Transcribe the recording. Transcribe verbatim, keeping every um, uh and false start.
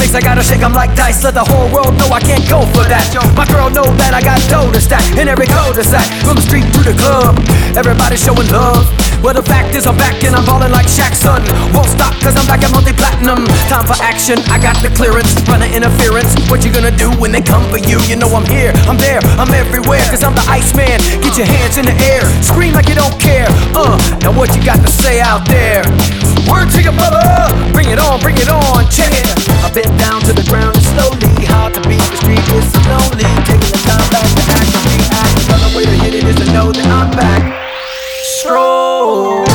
face, I gotta shake 'em like dice. Let the whole world know I can't go for that. My girl know that I got dough to stack in every cul-de-sac, from the street to the club. Everybody showing love. Well, the fact is I'm back and I'm ballin' like Shaq, son. Won't stop cause I'm back at multi-platinum. Time for action, I got the clearance. Running interference, what you gonna do when they come for you? You know I'm here, I'm there, I'm everywhere. Cause I'm the Iceman, get your hands in the air. Scream like you don't care, uh, now what you got to say out there? Word to your mother, bring it on, bring it on, check it. I've been down to the ground and slowly. Hard to beat, the street is so lonely. Taking the time back to act and react. Another way to hit it is to know that I'm back. Stroll.